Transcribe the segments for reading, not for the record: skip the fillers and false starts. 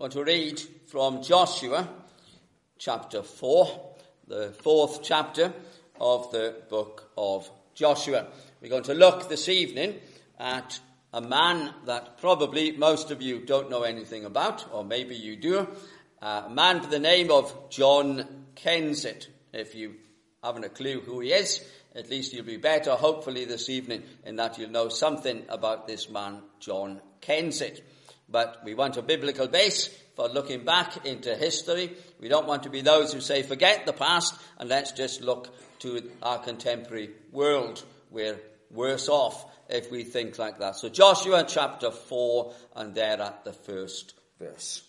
I'm going to read from Joshua chapter 4, the 4th chapter of the book of Joshua. We're going to look this evening at a man that probably most of you don't know anything about, or maybe you do. A man by the name of John Kensett. If you haven't a clue who he is, at least you'll be better, hopefully, this evening, in that you'll know something about this man, John Kensett. But we want a biblical base for looking back into history. We don't want to be those who say, forget the past, and let's just look to our contemporary world. We're worse off if we think like that. So Joshua chapter 4, and there at the first verse.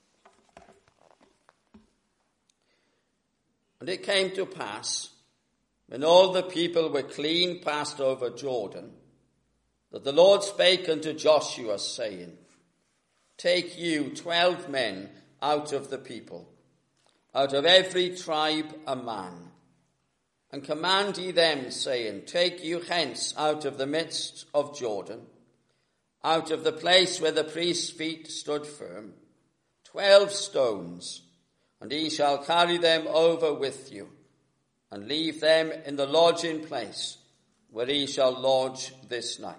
And it came to pass, when all the people were clean passed over Jordan, that the Lord spake unto Joshua, saying, Take you 12 men out of the people, out of every tribe a man, and command ye them, saying, Take you hence out of the midst of Jordan, out of the place where the priest's feet stood firm, 12 stones, and ye shall carry them over with you, and leave them in the lodging place where ye shall lodge this night.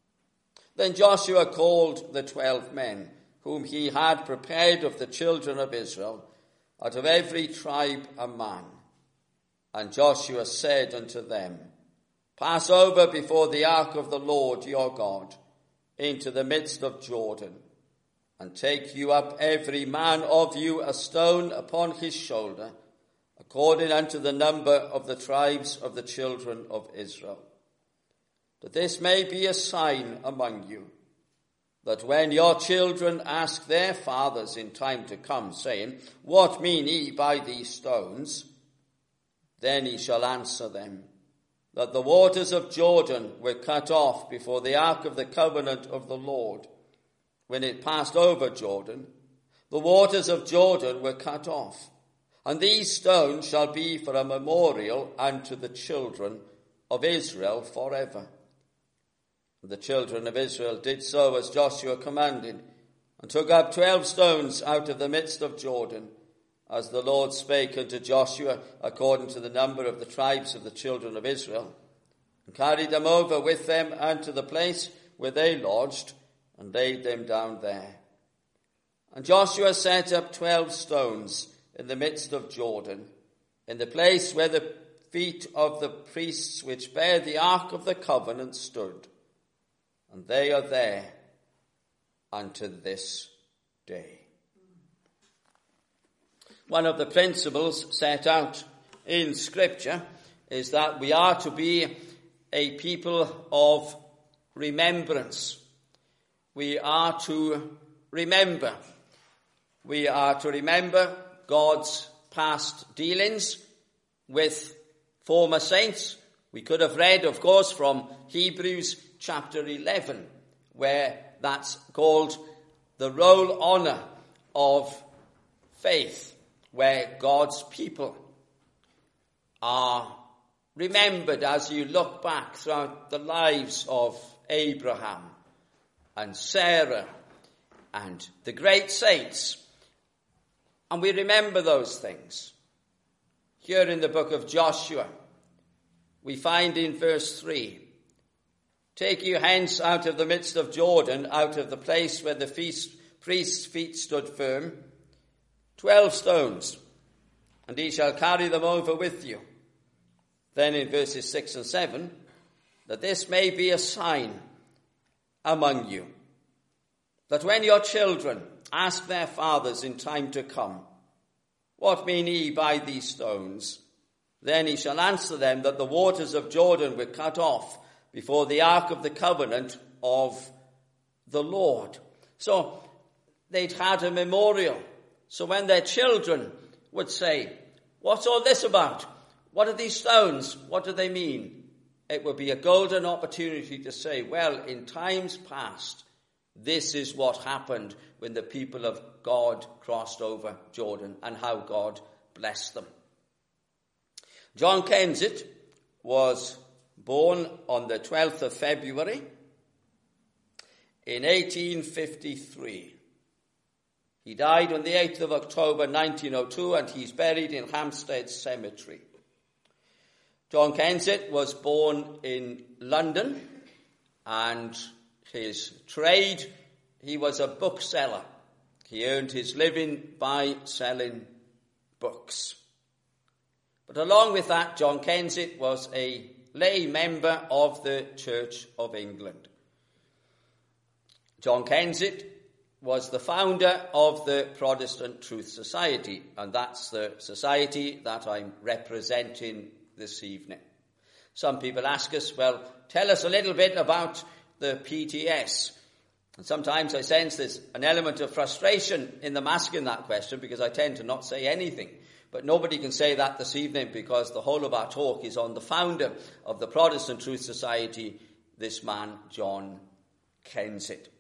Then Joshua called the 12 men, whom he had prepared of the children of Israel, out of every tribe a man. And Joshua said unto them, Pass over before the ark of the Lord your God into the midst of Jordan, and take you up every man of you a stone upon his shoulder, according unto the number of the tribes of the children of Israel. That this may be a sign among you, that when your children ask their fathers in time to come, saying, What mean ye by these stones? Then he shall answer them, that the waters of Jordan were cut off before the ark of the covenant of the Lord. When it passed over Jordan, the waters of Jordan were cut off. And these stones shall be for a memorial unto the children of Israel forever. And the children of Israel did so as Joshua commanded, and took up 12 stones out of the midst of Jordan, as the Lord spake unto Joshua, according to the number of the tribes of the children of Israel, and carried them over with them unto the place where they lodged, and laid them down there. And Joshua set up 12 stones in the midst of Jordan, in the place where the feet of the priests which bear the ark of the covenant stood. And they are there unto this day. One of the principles set out in Scripture is that we are to be a people of remembrance. We are to remember. We are to remember God's past dealings with former saints. We could have read, of course, from Hebrews chapter 11, where that's called the roll honour of faith, where God's people are remembered as you look back throughout the lives of Abraham and Sarah and the great saints. And we remember those things. Here in the book of Joshua, we find in verse 3, Take you hence out of the midst of Jordan, out of the place where the priest's feet stood firm, 12 stones, and ye shall carry them over with you. Then in verses 6 and 7, that this may be a sign among you, that when your children ask their fathers in time to come, What mean ye by these stones? Then he shall answer them, that the waters of Jordan were cut off before the ark of the covenant of the Lord. So they'd had a memorial. So when their children would say, What's all this about? What are these stones? What do they mean? It would be a golden opportunity to say, well, in times past, this is what happened when the people of God crossed over Jordan and how God blessed them. John Kensett was born on the 12th of February in 1853. He died on the 8th of October 1902, and he's buried in Hampstead Cemetery. John Kensett was born in London, and his trade, he was a bookseller. He earned his living by selling books. But along with that, John Kensett was a lay member of the Church of England. John Kensett was the founder of the Protestant Truth Society, and that's the society that I'm representing this evening. Some people ask us, well, tell us a little bit about the PTS. And sometimes I sense there's an element of frustration in them asking that question, because I tend to not say anything. But nobody can say that this evening, because the whole of our talk is on the founder of the Protestant Truth Society, this man, John Kensett.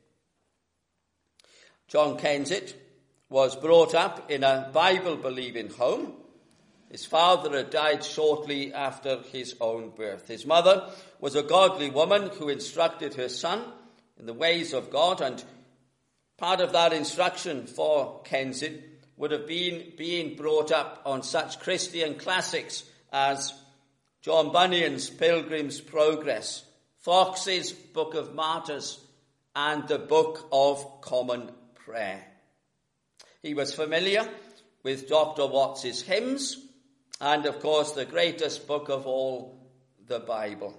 John Kensett was brought up in a Bible-believing home. His father had died shortly after his own birth. His mother was a godly woman who instructed her son in the ways of God, and part of that instruction for Kensett would have been being brought up on such Christian classics as John Bunyan's Pilgrim's Progress, Fox's Book of Martyrs, and the Book of Common Prayer. He was familiar with Dr. Watts's hymns, and of course the greatest book of all, the Bible.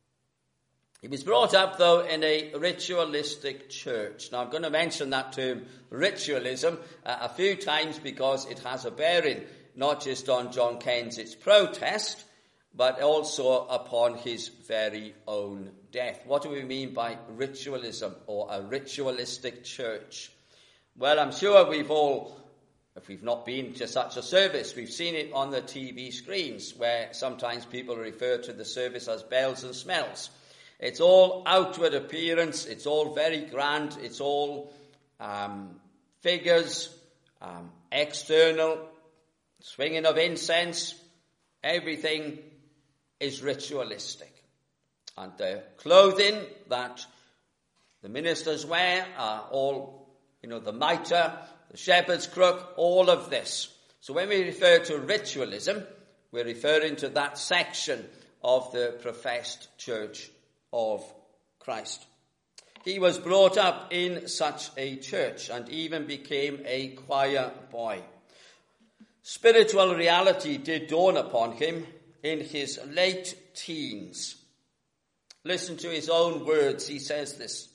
He was brought up, though, in a ritualistic church. Now, I'm going to mention that term, ritualism, a few times, because it has a bearing not just on John Kensett's protest, but also upon his very own death. What do we mean by ritualism or a ritualistic church? Well, I'm sure we've all, if we've not been to such a service, we've seen it on the TV screens, where sometimes people refer to the service as bells and smells. It's all outward appearance, it's all very grand, it's all figures, external, swinging of incense, everything is ritualistic. And the clothing that the ministers wear are all, the mitre, the shepherd's crook, all of this. So when we refer to ritualism, we're referring to that section of the professed church of Christ. He was brought up in such a church and even became a choir boy. Spiritual reality did dawn upon him in his late teens. Listen to his own words. He says this: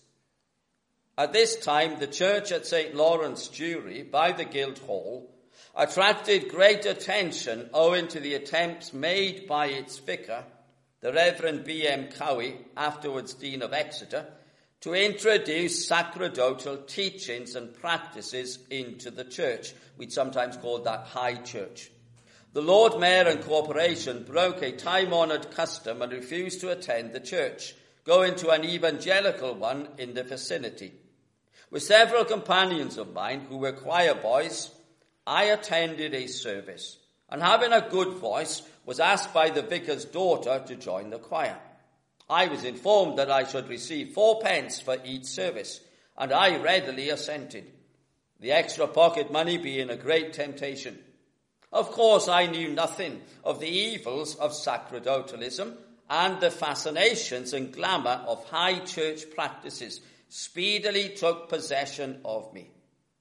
"At this time, the church at St. Lawrence Jewry by the Guildhall attracted great attention owing to the attempts made by its vicar, the Reverend B.M. Cowie, afterwards Dean of Exeter, to introduce sacerdotal teachings and practices into the church." We'd sometimes call that high church. "The Lord Mayor and Corporation broke a time-honoured custom and refused to attend the church, going to an evangelical one in the vicinity. With several companions of mine who were choir boys, I attended a service, and having a good voice, was asked by the vicar's daughter to join the choir. I was informed that I should receive 4 pence for each service, and I readily assented, the extra pocket money being a great temptation. Of course, I knew nothing of the evils of sacerdotalism, and the fascinations and glamour of high church practices speedily took possession of me.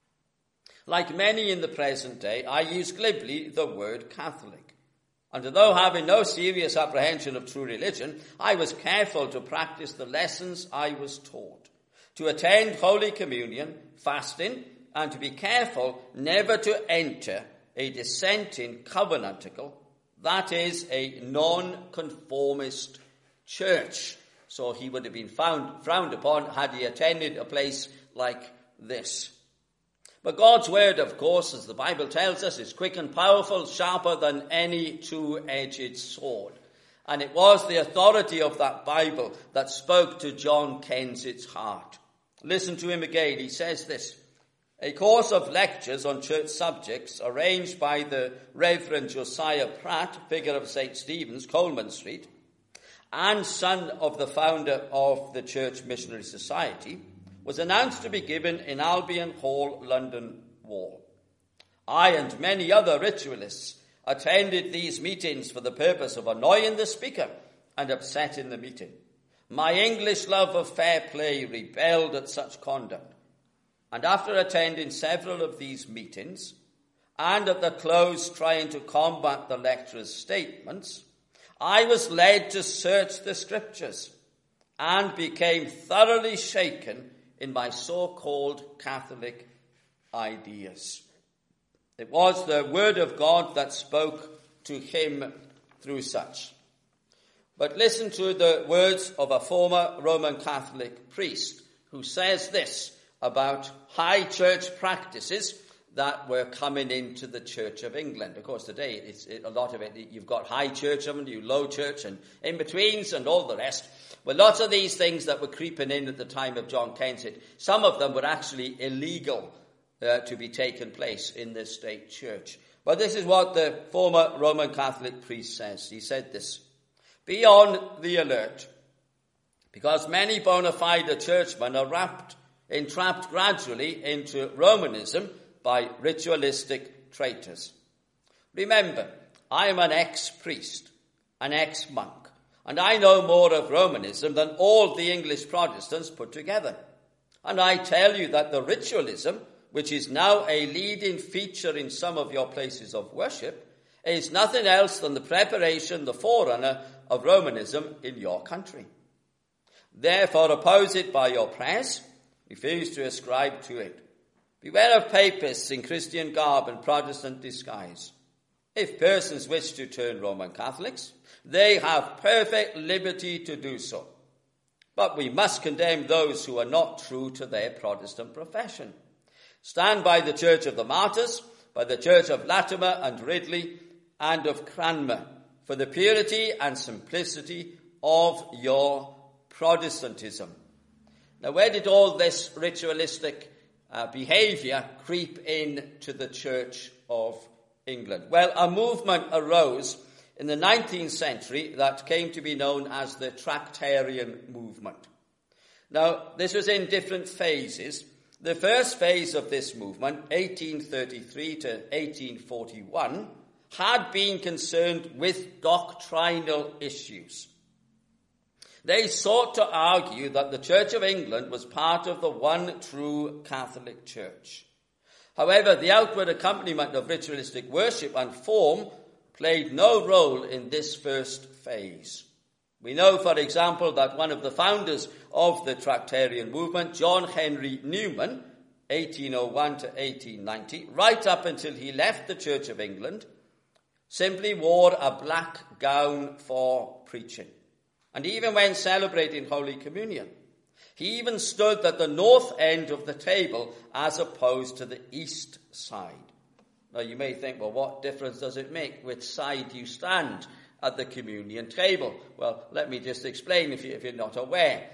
Like many in the present day, I use glibly the word Catholic. And although having no serious apprehension of true religion, I was careful to practice the lessons I was taught, to attend Holy Communion, fasting, and to be careful never to enter a dissenting covenantical, that is, a non-conformist church. So he would have been frowned upon had he attended a place like this. But God's word, of course, as the Bible tells us, is quick and powerful, sharper than any two-edged sword. And it was the authority of that Bible that spoke to John Kensett's heart. Listen to him again. He says this: "A course of lectures on church subjects arranged by the Reverend Josiah Pratt, vicar of St. Stephen's, Coleman Street, and son of the founder of the Church Missionary Society, was announced to be given in Albion Hall, London, wall. I and many other ritualists attended these meetings for the purpose of annoying the speaker and upsetting the meeting. My English love of fair play rebelled at such conduct, and after attending several of these meetings, and at the close trying to combat the lecturer's statements, I was led to search the scriptures and became thoroughly shaken in my so-called Catholic ideas. It was the word of God that spoke to him through such. But listen to the words of a former Roman Catholic priest who says this about high church practices that were coming into the Church of England. Of course, today, a lot of it, you've got high church and you low church and in-betweens and all the rest. But lots of these things that were creeping in at the time of John Kensit, some of them were actually illegal to be taken place in the state church. But this is what the former Roman Catholic priest says. He said this: "Be on the alert, because many bona fide churchmen are entrapped gradually into Romanism by ritualistic traitors. Remember, I am an ex-priest, an ex-monk, and I know more of Romanism than all the English Protestants put together. And I tell you that the ritualism, which is now a leading feature in some of your places of worship, is nothing else than the preparation, the forerunner of Romanism in your country. Therefore, oppose it by your prayers, refuse to ascribe to it. Beware of papists in Christian garb and Protestant disguise. If persons wish to turn Roman Catholics, they have perfect liberty to do so. But we must condemn those who are not true to their Protestant profession. Stand by the Church of the Martyrs, by the Church of Latimer and Ridley, and of Cranmer, for the purity and simplicity of your Protestantism." Now, where did all this ritualistic behaviour creep into the Church of England? Well, a movement arose in the 19th century that came to be known as the Tractarian movement. Now, this was in different phases. The first phase of this movement, 1833 to 1841, had been concerned with doctrinal issues. They sought to argue that the Church of England was part of the one true Catholic Church. However, the outward accompaniment of ritualistic worship and form played no role in this first phase. We know, for example, that one of the founders of the Tractarian movement, John Henry Newman, 1801 to 1890, right up until he left the Church of England, simply wore a black gown for preaching. And even when celebrating Holy Communion, he even stood at the north end of the table as opposed to the east side. Now you may think, well, what difference does it make which side you stand at the communion table? Well, let me just explain if you're not aware.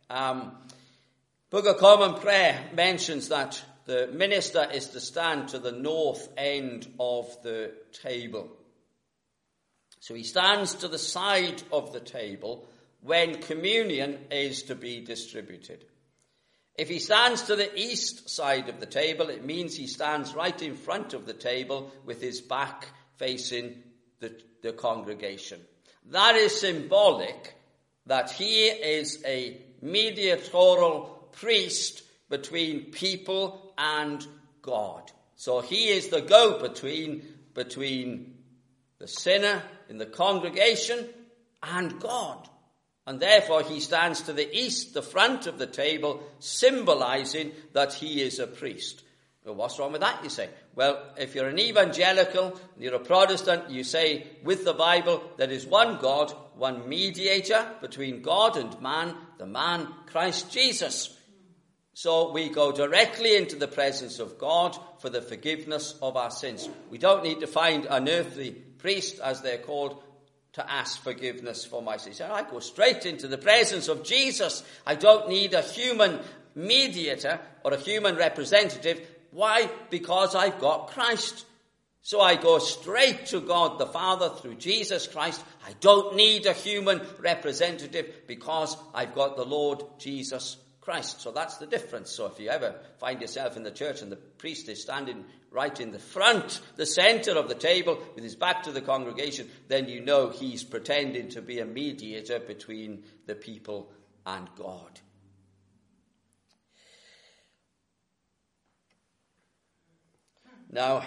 Book of Common Prayer mentions that the minister is to stand to the north end of the table. So he stands to the side of the table when communion is to be distributed. If he stands to the east side of the table, it means he stands right in front of the table with his back facing the congregation. That is symbolic that he is a mediatorial priest between people and God. So he is the go-between between the sinner in the congregation and God. And therefore he stands to the east, the front of the table, symbolizing that he is a priest. Well, what's wrong with that, you say? Well, if you're an evangelical, you're a Protestant, you say with the Bible there is one God, one mediator between God and man, the man Christ Jesus. So we go directly into the presence of God for the forgiveness of our sins. We don't need to find an earthly priest, as they're called, to ask forgiveness for my sins. I go straight into the presence of Jesus. I don't need a human mediator or a human representative. Why? Because I've got Christ. So I go straight to God the Father through Jesus Christ. I don't need a human representative because I've got the Lord Jesus Christ. So that's the difference. So if you ever find yourself in the church and the priest is standing right in the front, the center of the table, with his back to the congregation, then you know he's pretending to be a mediator between the people and God. Now,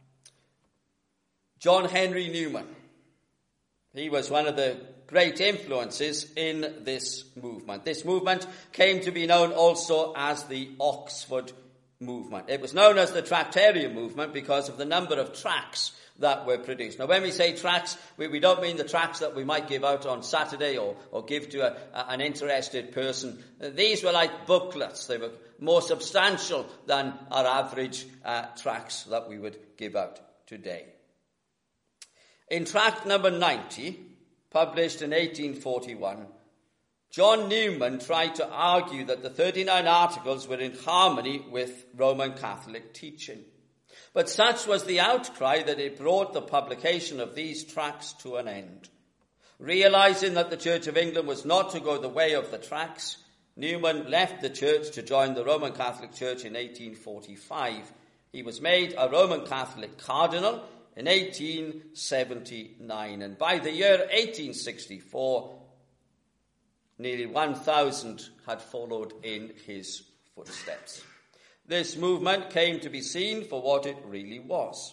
John Henry Newman, he was one of the great influences in this movement. This movement came to be known also as the Oxford movement. It was known as the Tractarian movement because of the number of tracts that were produced. Now, when we say tracts, we don't mean the tracts that we might give out on Saturday or give to an interested person. These were like booklets. They were more substantial than our average tracts that we would give out today. In tract number 90, published in 1841, John Newman tried to argue that the 39 Articles were in harmony with Roman Catholic teaching. But such was the outcry that it brought the publication of these tracts to an end. Realizing that the Church of England was not to go the way of the tracts, Newman left the church to join the Roman Catholic Church in 1845. He was made a Roman Catholic cardinal in 1879, and by the year 1864, nearly 1,000 had followed in his footsteps. This movement came to be seen for what it really was.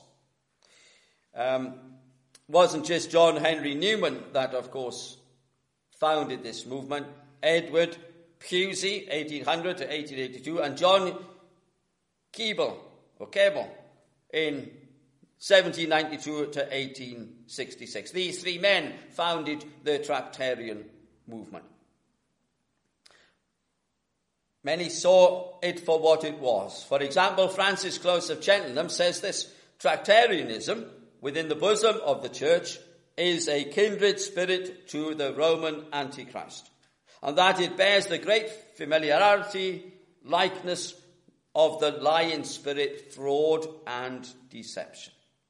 Wasn't just John Henry Newman that, of course, founded this movement. Edward Pusey, 1800 to 1882, and John Keble in 1792 to 1866. These three men founded the Tractarian movement. Many saw it for what it was. For example, Francis Close of Cheltenham says this: Tractarianism within the bosom of the church is a kindred spirit to the Roman Antichrist, and that it bears the great familiarity, likeness of the lying spirit, fraud and deception.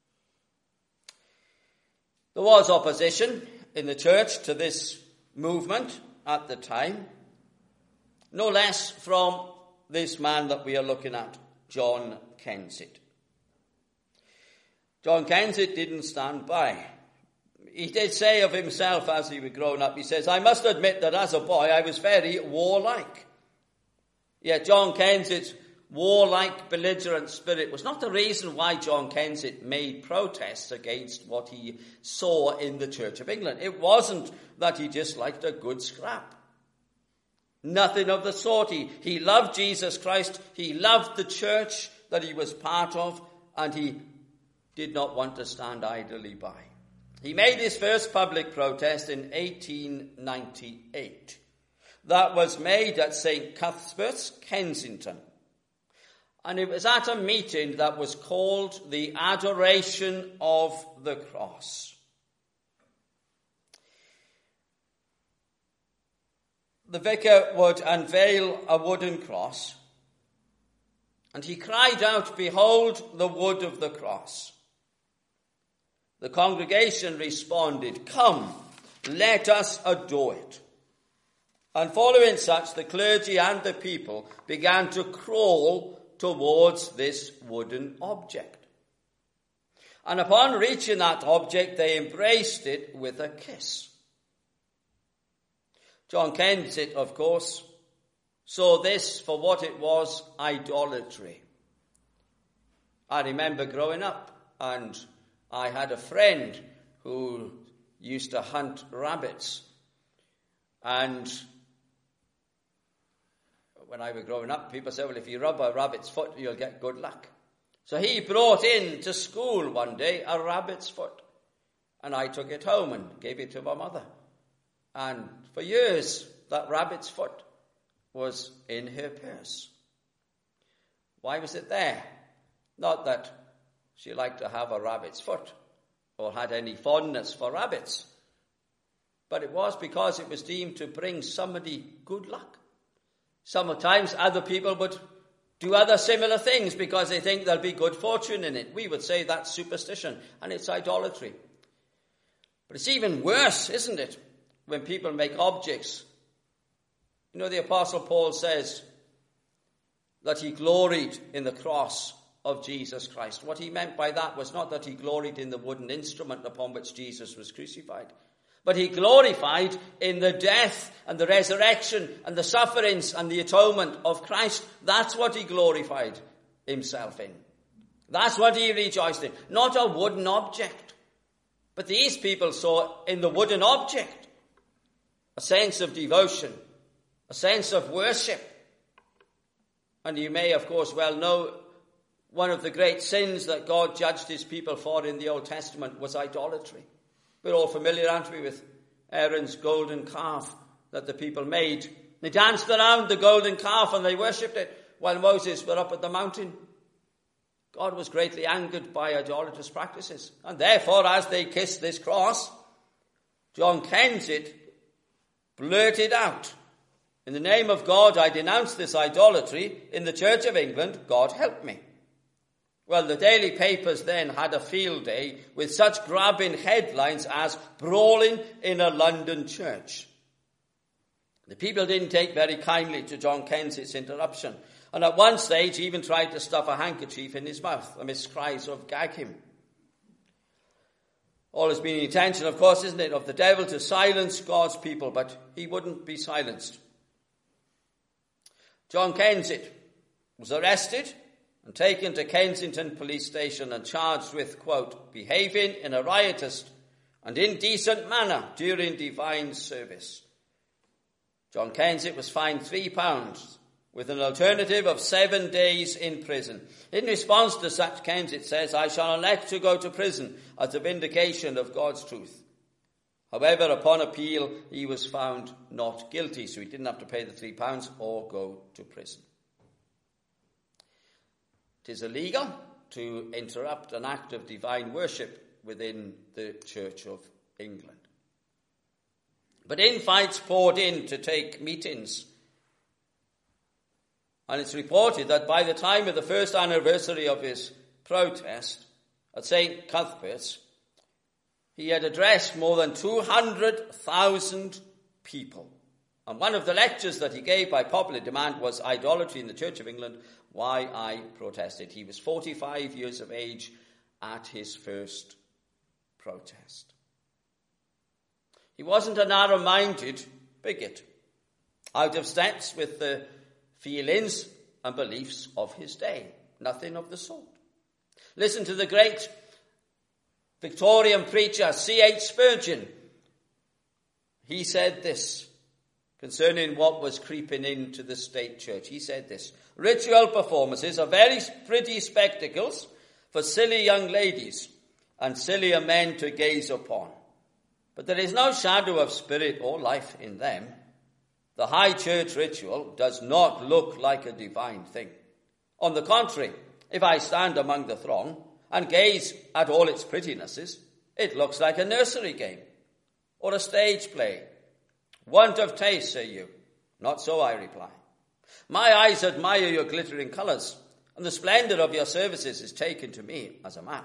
There was opposition in the church to this movement at the time, no less from this man that we are looking at, John Kensett. John Kensett didn't stand by. He did say of himself as he was growing up, he says, "I must admit that as a boy I was very warlike." Yet John Kensett's warlike, belligerent spirit was not the reason why John Kensett made protests against what he saw in the Church of England. It wasn't that he just liked a good scrap. Nothing of the sort. He loved Jesus Christ. He loved the church that he was part of, and he did not want to stand idly by. He made his first public protest in 1898. That was made at St. Cuthbert's, Kensington. And it was at a meeting that was called the Adoration of the Cross. The vicar would unveil a wooden cross, and he cried out, "Behold the wood of the cross." The congregation responded, "Come, let us adore it." And following such, the clergy and the people began to crawl towards this wooden object. And upon reaching that object, they embraced it with a kiss. John Kensett, of course, saw this for what it was: idolatry. I remember growing up, and I had a friend who used to hunt rabbits. And when I was growing up, people said, well, if you rub a rabbit's foot, you'll get good luck. So he brought in to school one day a rabbit's foot. And I took it home and gave it to my mother. And for years, that rabbit's foot was in her purse. Why was it there? Not that she liked to have a rabbit's foot or had any fondness for rabbits, but it was because it was deemed to bring somebody good luck. Sometimes other people would do other similar things because they think there'll be good fortune in it. We would say that's superstition and it's idolatry. But it's even worse, isn't it, when people make objects You know, the Apostle Paul says that he gloried in the cross of Jesus Christ. What he meant by that was not that he gloried in the wooden instrument upon which Jesus was crucified, but he gloried in the death and the resurrection and the sufferings and the atonement of Christ. That's what he glorified himself in. That's what he rejoiced in. Not a wooden object. But these people saw in the wooden object a sense of devotion, a sense of worship. And you may, of course, well know one of the great sins that God judged his people for in the Old Testament was idolatry. We're all familiar, aren't we, with Aaron's golden calf that the people made. They danced around the golden calf and they worshipped it while Moses were up at the mountain. God was greatly angered by idolatrous practices. And therefore, as they kissed this cross, John Kensett blurted out, "In the name of God, I denounce this idolatry in the Church of England. God help me." Well, the daily papers then had a field day with such grabbing headlines as "Brawling in a London Church." The people didn't take very kindly to John Kensett's interruption, and at one stage he even tried to stuff a handkerchief in his mouth amidst cries of "Gag him." All has been the intention, of course, isn't it, of the devil to silence God's people, but he wouldn't be silenced. John Kensett was arrested and taken to Kensington Police Station and charged with, quote, "behaving in a riotous and indecent manner during divine service." John Kensett was fined £3 with an alternative of 7 days in prison. In response to such, Kensett says, "I shall elect to go to prison as a vindication of God's truth." However, upon appeal, he was found not guilty, so he didn't have to pay the £3 or go to prison. It is illegal to interrupt an act of divine worship within the Church of England. But infights poured in to take meetings. And it's reported that by the time of the first anniversary of his protest at St. Cuthbert's, he had addressed more than 200,000 people. And one of the lectures that he gave by popular demand was "Idolatry in the Church of England, Why I Protested." He was 45 years of age at his first protest. He wasn't a narrow-minded bigot, out of steps with the feelings and beliefs of his day. Nothing of the sort. Listen to the great Victorian preacher C.H. Spurgeon. He said this concerning what was creeping into the state church. He said this: "Ritual performances are very pretty spectacles for silly young ladies and sillier men to gaze upon. But there is no shadow of spirit or life in them. The high church ritual does not look like a divine thing. On the contrary, if I stand among the throng and gaze at all its prettinesses, it looks like a nursery game or a stage play. Want of taste, say you. Not so, I reply. My eyes admire your glittering colours, and the splendour of your services is taken to me as a man.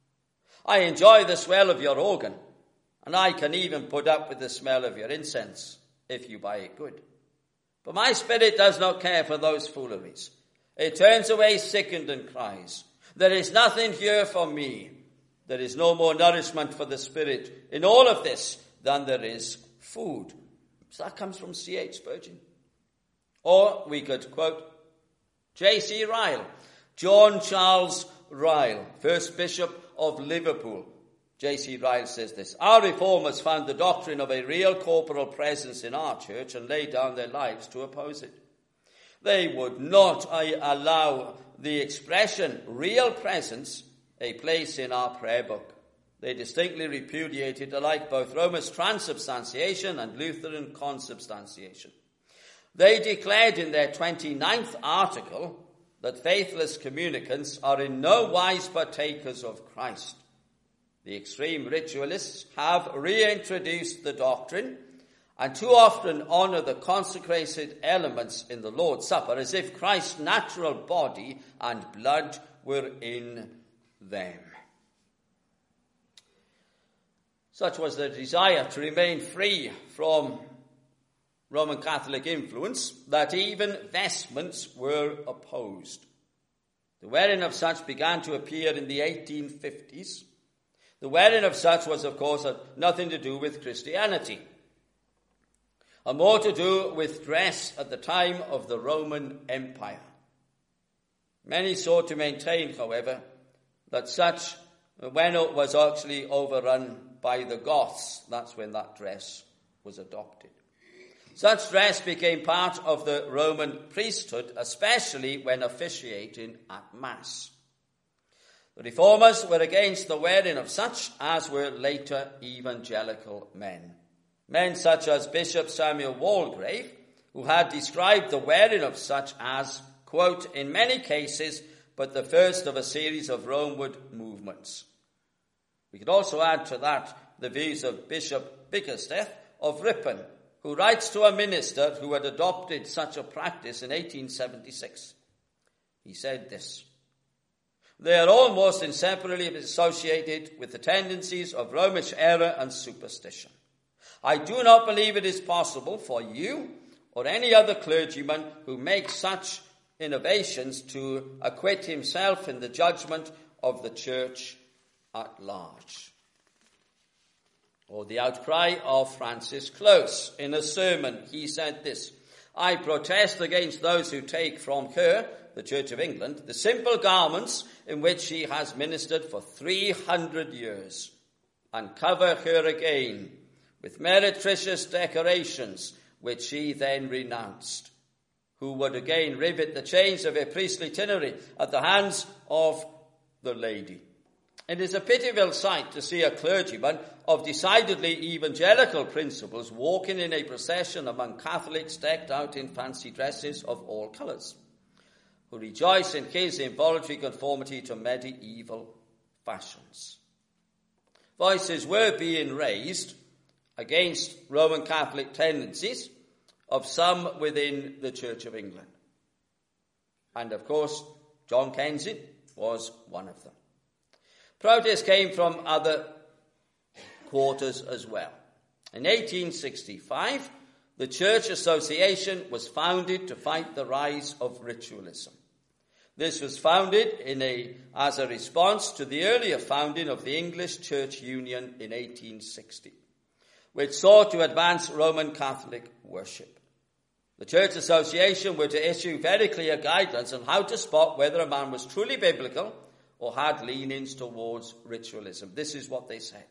I enjoy the swell of your organ, and I can even put up with the smell of your incense, if you buy it good. But my spirit does not care for those fooleries. It turns away sickened and cries, there is nothing here for me. There is no more nourishment for the spirit in all of this than there is food." So that comes from C.H. Spurgeon. Or we could quote J.C. Ryle, John Charles Ryle, first Bishop of Liverpool. J.C. Ryle says this: "Our reformers found the doctrine of a real corporal presence in our church and laid down their lives to oppose it. They would not allow the expression real presence a place in our prayer book. They distinctly repudiated alike both Romish transubstantiation and Lutheran consubstantiation. They declared in their 29th article that faithless communicants are in no wise partakers of Christ. The extreme ritualists have reintroduced the doctrine and too often honour the consecrated elements in the Lord's Supper as if Christ's natural body and blood were in them." Such was their desire to remain free from Roman Catholic influence that even vestments were opposed. The wearing of such began to appear in the 1850s. The wearing of such was, of course, had nothing to do with Christianity, and more to do with dress at the time of the Roman Empire. Many sought to maintain, however, that such, when it was actually overrun by the Goths, that's when that dress was adopted. Such dress became part of the Roman priesthood, especially when officiating at Mass. The Reformers were against the wearing of such, as were later evangelical men. Men such as Bishop Samuel Waldegrave, who had described the wearing of such as, quote, in many cases, but the first of a series of Romeward movements. We could also add to that the views of Bishop Bickersteth of Ripon, who writes to a minister who had adopted such a practice in 1876. He said this: they are almost inseparably associated with the tendencies of Romish error and superstition. I do not believe it is possible for you or any other clergyman who makes such innovations to acquit himself in the judgment of the church at large. Or the outcry of Francis Close. In a sermon, he said this: I protest against those who take from her, the Church of England, the simple garments in which she has ministered for 300 years, and cover her again with meretricious decorations which she then renounced, who would again rivet the chains of her priestly itinerary at the hands of the lady. It is a pitiable sight to see a clergyman of decidedly evangelical principles walking in a procession among Catholics decked out in fancy dresses of all colours, who rejoice in his involuntary conformity to medieval fashions. Voices were being raised against Roman Catholic tendencies of some within the Church of England. And of course, John Kensett was one of them. Protests came from other quarters as well. In 1865, the Church Association was founded to fight the rise of ritualism. This was founded as a response to the earlier founding of the English Church Union in 1860, which sought to advance Roman Catholic worship. The Church Association were to issue very clear guidelines on how to spot whether a man was truly biblical or had leanings towards ritualism. This is what they said.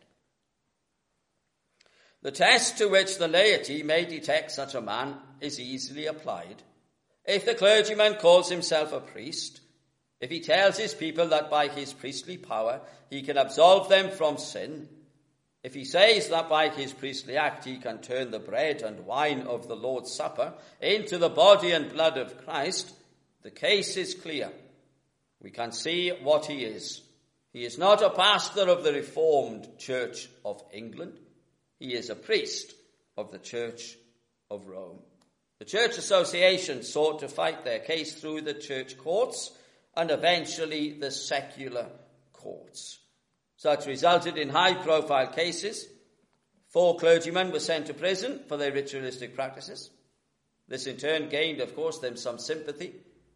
The test to which the laity may detect such a man is easily applied. If the clergyman calls himself a priest, if he tells his people that by his priestly power he can absolve them from sin, if he says that by his priestly act he can turn the bread and wine of the Lord's Supper into the body and blood of Christ, the case is clear. We can see what he is. He is not a pastor of the Reformed Church of England. He is a priest of the Church of Rome. The Church Association sought to fight their case through the church courts and eventually the secular courts. Such resulted in high-profile cases. 4 clergymen were sent to prison for their ritualistic practices. This in turn gained, of course, them some sympathy.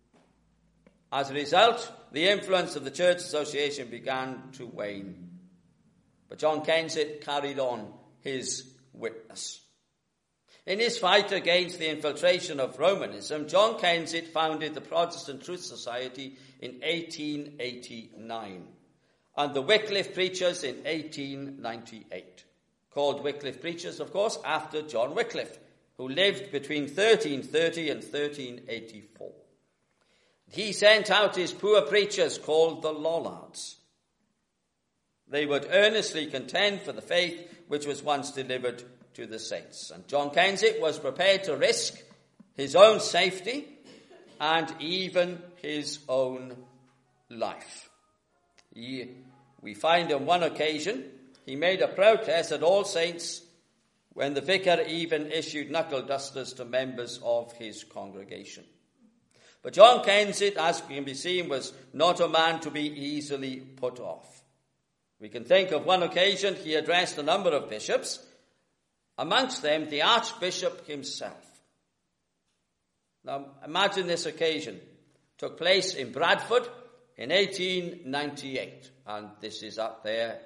As a result, the influence of the Church Association began to wane. But John Kensett carried on his witness. In his fight against the infiltration of Romanism, John Kensett founded the Protestant Truth Society in 1889 and the Wycliffe Preachers in 1898. Called Wycliffe Preachers, of course, after John Wycliffe, who lived between 1330 and 1384. He sent out his poor preachers called the Lollards. They would earnestly contend for the faith which was once delivered to the saints. And John Kensett was prepared to risk his own safety and even his own life. We find on one occasion he made a protest at All Saints when the vicar even issued knuckle dusters to members of his congregation. But John Kensett, as can be seen, was not a man to be easily put off. We can think of one occasion he addressed a number of bishops, amongst them the Archbishop himself. Now, imagine this occasion. Took place in Bradford in 1898, and this is at their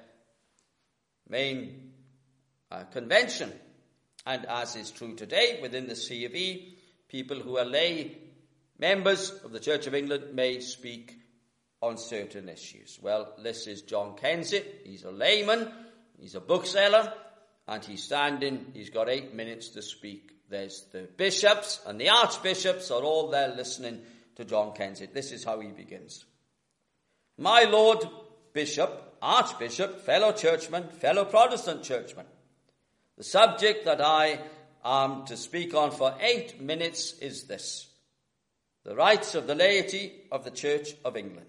main convention. And as is true today, within the C of E, people who are lay members of the Church of England may speak on certain issues. Well, this is John Kensett. He's a layman, he's a bookseller, and he's standing, he's got 8 minutes to speak. There's the bishops and the archbishops are all there listening to John Kensett. This is how he begins. My Lord Bishop, Archbishop, fellow churchmen, fellow Protestant churchmen, the subject that I am to speak on for 8 minutes is this: the rights of the laity of the Church of England.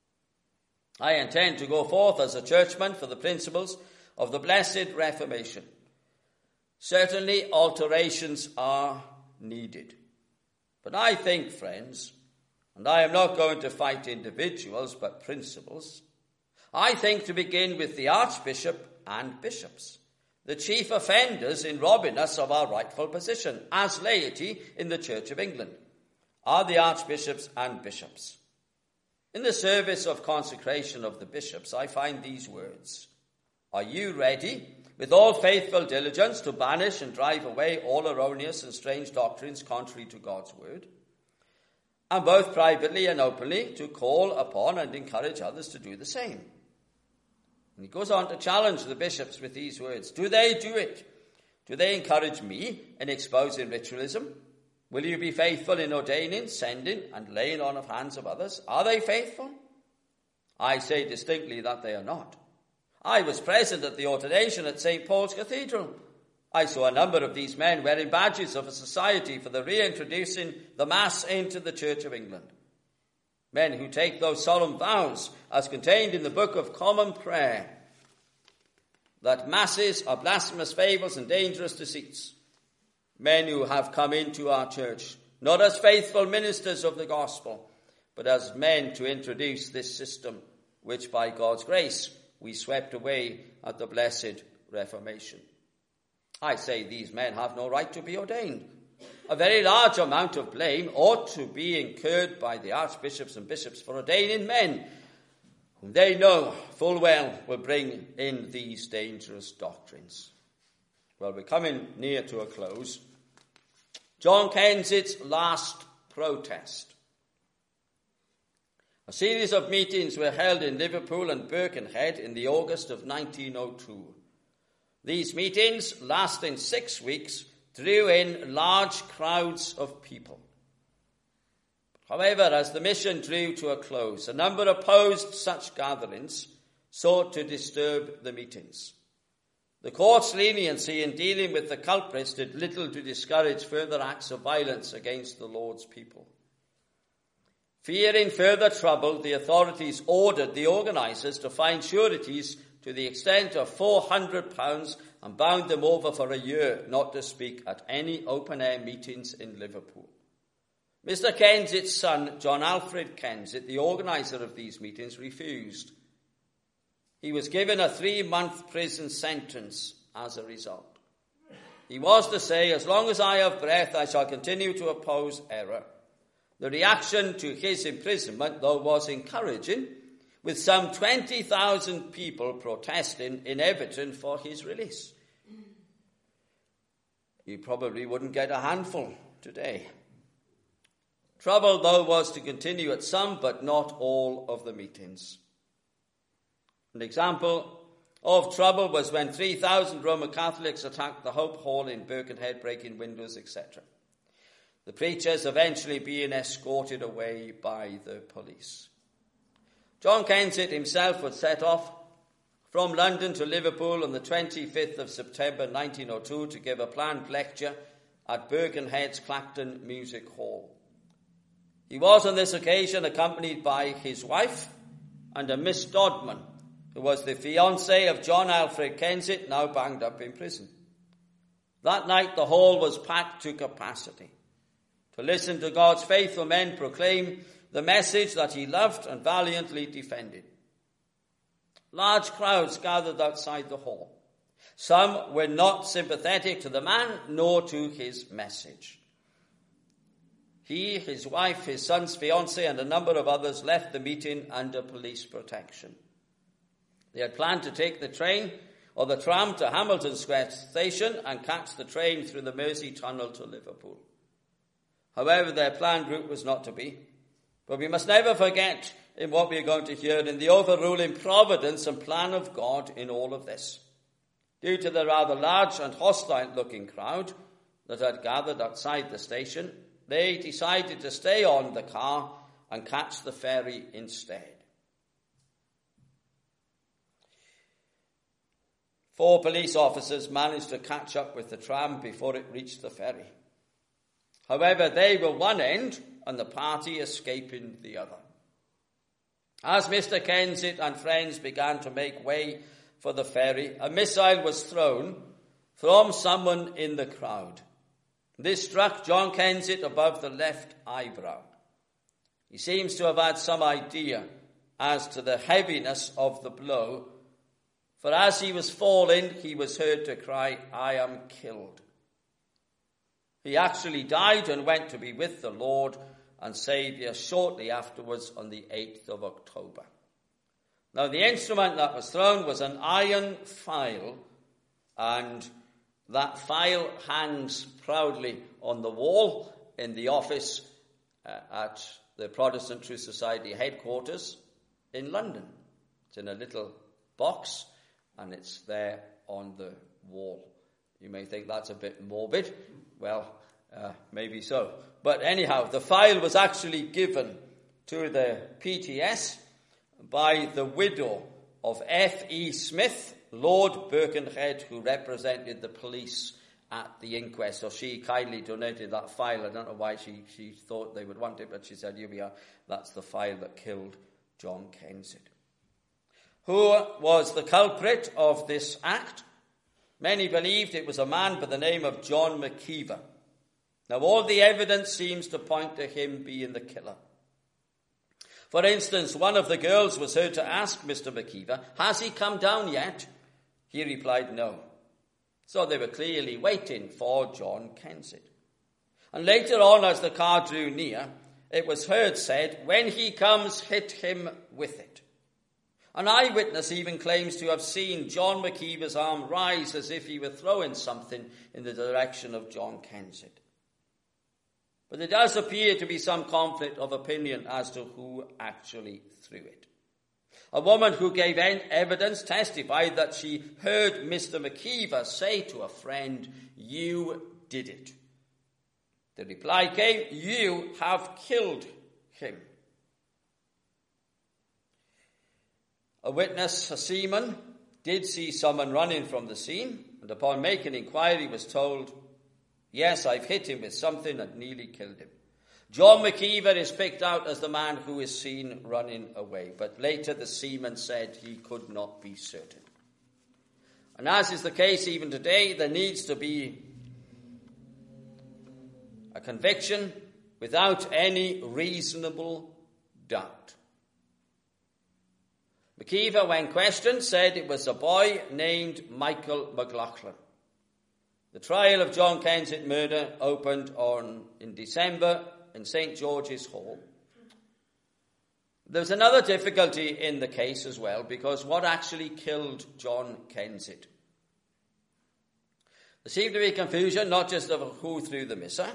I intend to go forth as a churchman for the principles of the Blessed Reformation. Certainly alterations are needed. But I think, friends, and I am not going to fight individuals but principles, I think to begin with the Archbishop and bishops, the chief offenders in robbing us of our rightful position as laity in the Church of England, are the archbishops and bishops. In the service of consecration of the bishops, I find these words: are you ready, with all faithful diligence, to banish and drive away all erroneous and strange doctrines contrary to God's word, and both privately and openly to call upon and encourage others to do the same? And he goes on to challenge the bishops with these words: do they do it? Do they encourage me in exposing ritualism? Will you be faithful in ordaining, sending, and laying on of hands of others? Are they faithful? I say distinctly that they are not. I was present at the ordination at St. Paul's Cathedral. I saw a number of these men wearing badges of a society for the reintroducing the Mass into the Church of England. Men who take those solemn vows as contained in the Book of Common Prayer, that masses are blasphemous fables and dangerous deceits. Men who have come into our church, not as faithful ministers of the gospel, but as men to introduce this system, which by God's grace we swept away at the Blessed Reformation. I say these men have no right to be ordained. A very large amount of blame ought to be incurred by the archbishops and bishops for ordaining men whom they know full well will bring in these dangerous doctrines. Well, we're coming near to a close. John Kensett's last protest. A series of meetings were held in Liverpool and Birkenhead in the August of 1902. These meetings, lasting 6 weeks, drew in large crowds of people. However, as the mission drew to a close, a number opposed such gatherings, sought to disturb the meetings. The court's leniency in dealing with the culprits did little to discourage further acts of violence against the Lord's people. Fearing further trouble, the authorities ordered the organisers to find sureties to the extent of £400 and bound them over for a year not to speak at any open-air meetings in Liverpool. Mr. Kensett's son, John Alfred Kensett, the organiser of these meetings, refused. He was given a 3-month prison sentence as a result. He was to say, as long as I have breath, I shall continue to oppose error. The reaction to his imprisonment, though, was encouraging, with some 20,000 people protesting in Everton for his release. You probably wouldn't get a handful today. Trouble, though, was to continue at some, but not all, of the meetings. An example of trouble was when 3,000 Roman Catholics attacked the Hope Hall in Birkenhead, breaking windows, etc. The preachers eventually being escorted away by the police. John Kensett himself would set off from London to Liverpool on the 25th of September 1902 to give a planned lecture at Birkenhead's Clacton Music Hall. He was on this occasion accompanied by his wife and a Miss Dodman, who was the fiancée of John Alfred Kensett, now banged up in prison. That night the hall was packed to capacity to listen to God's faithful men proclaim the message that he loved and valiantly defended. Large crowds gathered outside the hall. Some were not sympathetic to the man nor to his message. He, his wife, his son's fiancée, and a number of others left the meeting under police protection. They had planned to take the train or the tram to Hamilton Square station and catch the train through the Mersey Tunnel to Liverpool. However, their planned route was not to be. But we must never forget in what we are going to hear in the overruling providence and plan of God in all of this. Due to the rather large and hostile-looking crowd that had gathered outside the station, they decided to stay on the car and catch the ferry instead. 4 police officers managed to catch up with the tram before it reached the ferry. However, they were one end and the party escaping the other. As Mr. Kensett and friends began to make way for the ferry, a missile was thrown from someone in the crowd. This struck John Kensett above the left eyebrow. He seems to have had some idea as to the heaviness of the blow, for as he was falling, he was heard to cry, "I am killed." He actually died and went to be with the Lord and Saviour shortly afterwards on the 8th of October. Now, the instrument that was thrown was an iron file, and that file hangs proudly on the wall in the office at the Protestant Truth Society headquarters in London. It's in a little box, and it's there on the wall. You may think that's a bit morbid. Well, maybe so. But anyhow, the file was actually given to the PTS by the widow of F.E. Smith, Lord Birkenhead, who represented the police at the inquest. So she kindly donated that file. I don't know why she thought they would want it, but she said, here we are, that's the file that killed John Kensett. Who was the culprit of this act? Many believed it was a man by the name of John McKeever. Now, all the evidence seems to point to him being the killer. For instance, one of the girls was heard to ask Mr. McKeever, "Has he come down yet?" He replied, "No." So they were clearly waiting for John Kensett. And later on, as the car drew near, it was heard said, "When he comes, hit him with it." An eyewitness even claims to have seen John McKeever's arm rise as if he were throwing something in the direction of John Kensett. But there does appear to be some conflict of opinion as to who actually threw it. A woman who gave evidence testified that she heard Mr. McKeever say to a friend, "You did it." The reply came, "You have killed him." A witness, a seaman, did see someone running from the scene, and upon making inquiry was told, "Yes, I've hit him with something and nearly killed him." John McKeever is picked out as the man who is seen running away, but later the seaman said he could not be certain. And as is the case even today, there needs to be a conviction without any reasonable doubt. McKeever, when questioned, said it was a boy named Michael McLaughlin. The trial of John Kensett murder opened in December in St. George's Hall. There's another difficulty in the case as well, because what actually killed John Kensett? There seemed to be confusion, not just of who threw the missile,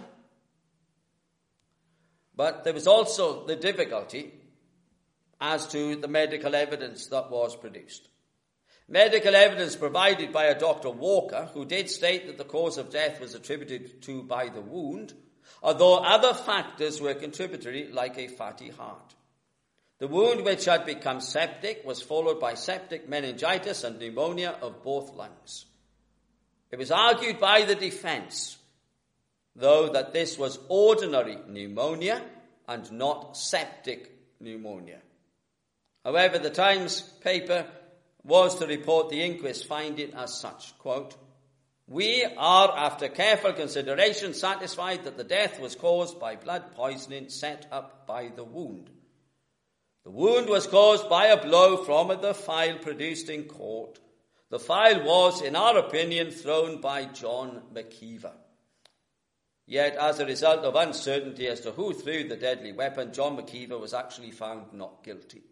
but there was also the difficulty as to the medical evidence that was produced. Medical evidence provided by a Dr. Walker, who did state that the cause of death was attributed to by the wound, although other factors were contributory, like a fatty heart. The wound, which had become septic, was followed by septic meningitis and pneumonia of both lungs. It was argued by the defence, though, that this was ordinary pneumonia and not septic pneumonia. However, the Times paper was to report the inquest finding as such, quote, "We are, after careful consideration, satisfied that the death was caused by blood poisoning set up by the wound. The wound was caused by a blow from the file produced in court. The file was, in our opinion, thrown by John McKeever. Yet, as a result of uncertainty as to who threw the deadly weapon, John McKeever was actually found not guilty.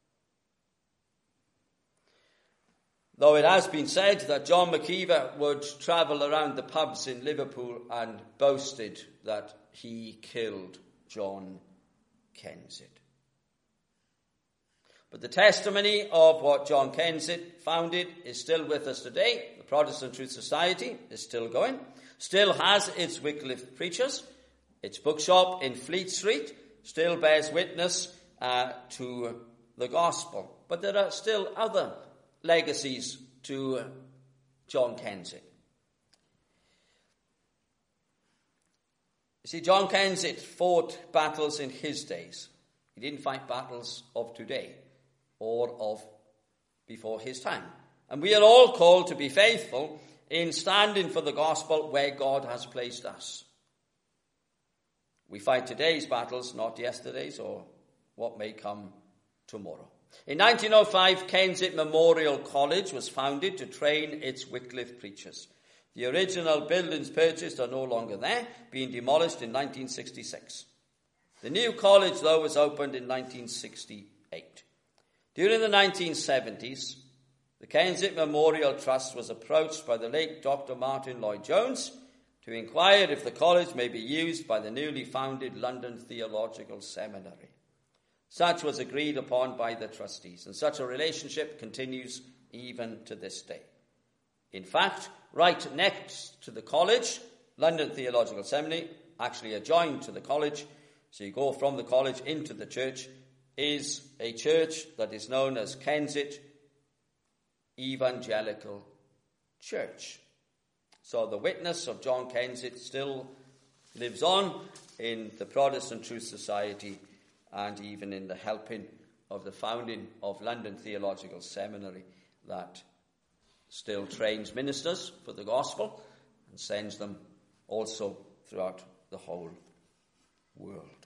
Though it has been said that John McKeever would travel around the pubs in Liverpool and boasted that he killed John Kensett. But the testimony of what John Kensett founded is still with us today. The Protestant Truth Society is still going, still has its Wycliffe preachers. Its bookshop in Fleet Street still bears witness to the gospel. But there are still other legacies to John Kensett. You see, John Kensett fought battles in his days. He didn't fight battles of today or of before his time. And we are all called to be faithful in standing for the gospel where God has placed us. We fight today's battles, not yesterday's or what may come tomorrow. In 1905, Kensett Memorial College was founded to train its Wycliffe preachers. The original buildings purchased are no longer there, being demolished in 1966. The new college, though, was opened in 1968. During the 1970s, the Kensett Memorial Trust was approached by the late Dr. Martin Lloyd-Jones to inquire if the college may be used by the newly founded London Theological Seminary. Such was agreed upon by the trustees, and such a relationship continues even to this day. In fact, right next to the college, London Theological Seminary, actually adjoined to the college, so you go from the college into the church, is a church that is known as Kensett Evangelical Church. So the witness of John Kensett still lives on in the Protestant Truth Society and even in the helping of the founding of London Theological Seminary that still trains ministers for the gospel and sends them also throughout the whole world.